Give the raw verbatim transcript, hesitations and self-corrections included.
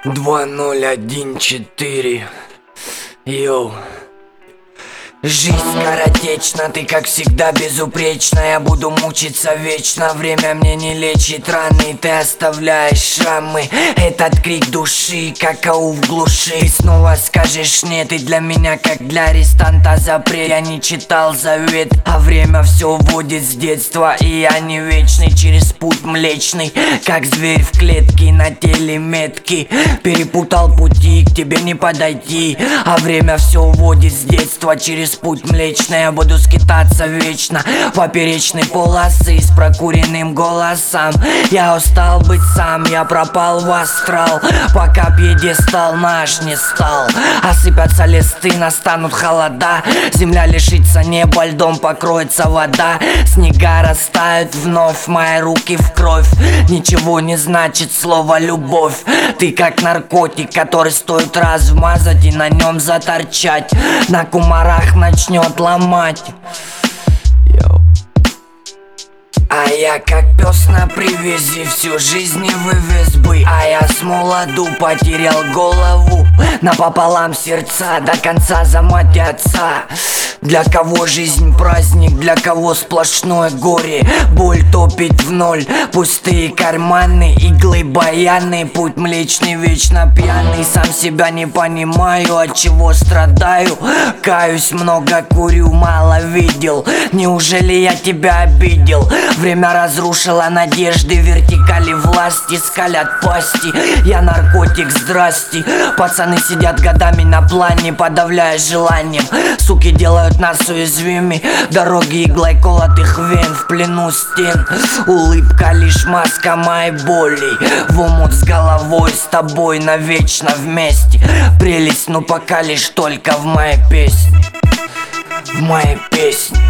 Два ноль один четыре. Йоу. Жизнь скоротечна, ты как всегда безупречна. Я буду мучиться вечно, время мне не лечит раны. Ты оставляешь шрамы, этот крик души, какау в глуши. Ты снова скажешь нет, и для меня, как для арестанта, запрет. Я не читал завет, а время все вводит с детства. И я не вечный, через путь млечный, как зверь в клетке, на теле метки. Перепутал пути, к тебе не подойти, а время все уводит с детства. Через путь млечный я буду скитаться вечно, поперечной полосы с прокуренным голосом. Я устал быть сам, я пропал в астрал, пока пьедестал наш не стал. Осыпятся листы, настанут холода, земля лишится неба, льдом покроется вода. Снега растают вновь, мои руки в кровь. Ничего не значит слово любовь. Ты как наркотик, который стоит раз вмазать и на нем заторчать. На кумарах начнет ломать. Йоу. А я как пес на привязи, всю жизнь не вывез бы. А я с молоду потерял голову, напополам сердца, до конца за мать и отца. Для кого жизнь праздник, для кого сплошное горе. Боль топит в ноль, пустые карманы, иглы баяны. Путь млечный, вечно пьяный, сам себя не понимаю, от чего страдаю. Каюсь, много курю, мало видел. Неужели я тебя обидел? Время разрушило надежды, вертикали власти скалят пасти. Я наркотик, здрасте. Пацаны сидят годами на плане, подавляя желанием. Суки делают нас уязвимыми, дороги иглой колотых вен, в плену стен. Улыбка лишь маска моей боли, в омут с головой, с тобой навечно вместе. Прелесть, ну пока лишь только в моей песне, в моей песне.